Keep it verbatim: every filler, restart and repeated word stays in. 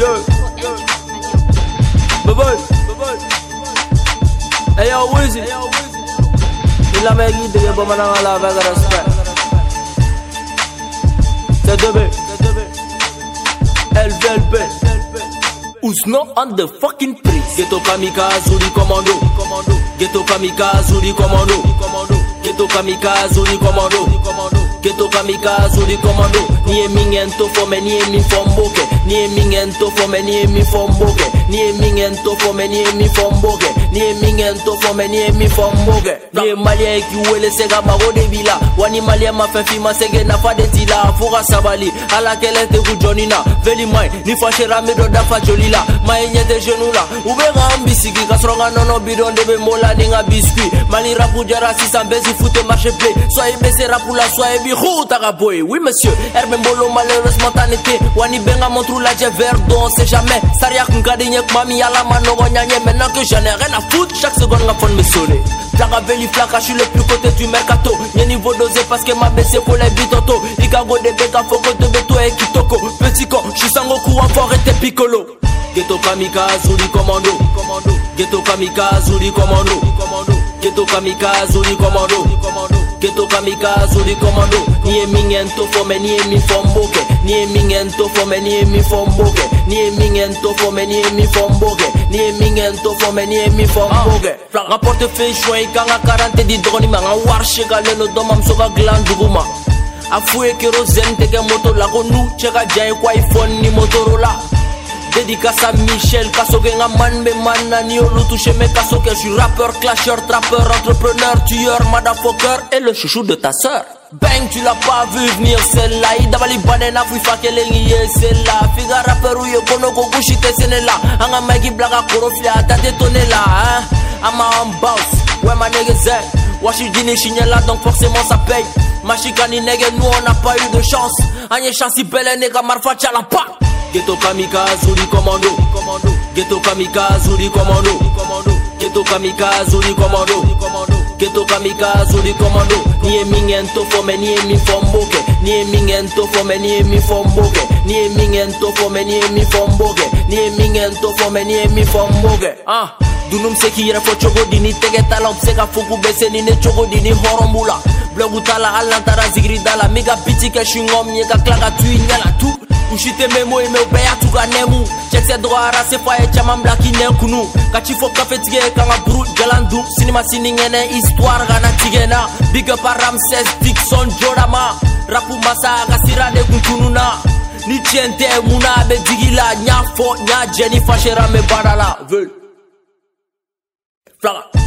yo, yo. Bye bye, bye bye. Hey yo, Wizzy. Il a mec de bon maintenant là avec respect. C'est deux B. L V L B. Ousno on the fucking place. Ghetto kamikaze ou di commando. Ghetto kamikaze ou di commando. Ghetto kamikaze ou di commando. Ghetto kamikaze ou di commando. Ni e mingento fome ni e mi fomboke. Ni e mingento fome ni e mi fomboke. Ni e mingento fome ni e mi fomboke. Ni e mingento fome ni e mi fomboke. Ni e malia ki wele sega mago de bila. Wani malia ma fe fima sege na fa de tila. Fuga sabali ala kele te ku jonina. Veli mai ni fa shera mi do da fa jolila. Ma enye de genou la. Ube ga ambisiki kasronga nono bidon de be mola ninga biscuit. Mali rapu jara si sambezi foute marche play. Soyez baissé rapu la soyez bi ta boy. Oui monsieur, Herbe Mbolo malheureusement t'en été. Wani benga mon trou la j'ai verdon, c'est jamais. Saria kungadi nyek mami yala manogo nyanye. Maintenant que j'en ai rien à foutre, chaque seconde la fond me sonner. Plaga veli flaka, je suis le plus côté du mercato. Y'a niveau dosé parce que ma baissé pour les bitoto. Ikago de beka foko de beto et kitoko. Petit con, je suis sangoku en fort et t'es piccolo. Ghetto kamikaze ou di commando. Ghetto kamikaze ou di commando. Ghetto kamikaze ou di commando. Ghetto kamikaze ou di commando. Ni e mingento fome ni e mi fomboke. Ni e mingento fome ni e mi fomboke. Ni e mingento fome ni e mi fomboke. Ni e mingento fome ni e mi fomboke. Rapporte fe shwe kanga quarante di droni manga warshe gale no domam soga glanduguma. Afue kerosene teke moto la konu cheka jay kwa iPhone ni Motorola. Dédicace à Michel, Kasoke man me man ni olu touche me Kasoke. Je suis rappeur, clasheur, trappeur, entrepreneur, tueur, motherfucker et le chouchou de ta sœur. Bang, tu l'as pas vu venir celle-là. Idabali banana fuifa qu'elle est liée celle-là. Figa rappeur ou yo kono koku shite senela. Anga magi blaga korofli ata détonné là hein. Ama en boss, ouais ma nigga zay. Washi dini chignela donc forcément ça paye. Machikani nigga nous on n'a pas eu de chance. Anye chansi belle nigga marfa tchala pa. Ghetto kamikaze ou di commando. Ghetto kamikaze ou di commando. Ghetto kamikaze ou di commando. Ghetto kamikaze ou di commando. Ni e mingento fome ni e mi fomboke. Ni e mingento fome ni e mi fomboke. Ni e mingento fome ni e mi fomboke. Ni e mingento fome ni e mi fomboke. Ah, dunum se ki yere fo chogo dini tege tala obseka fuku bese ni ne chogo dini horombula. Blogu tala alantara zigri dala miga piti ke shingom nyeka klaka tui nyala tu. Ushite memo e me obeya tuga nemu. Check se droit rase fa e chama mblaki ne kunu. Kachi fo kafe tige kanga brut galandu. Cinema siningene histoire gana tigena. Big up a Ramses Dixon Jodama. Rapu masa kasira de kuntununa. Ni chente muna be digila. Nya fo nya Jenny fashera me badala. Veul Flaga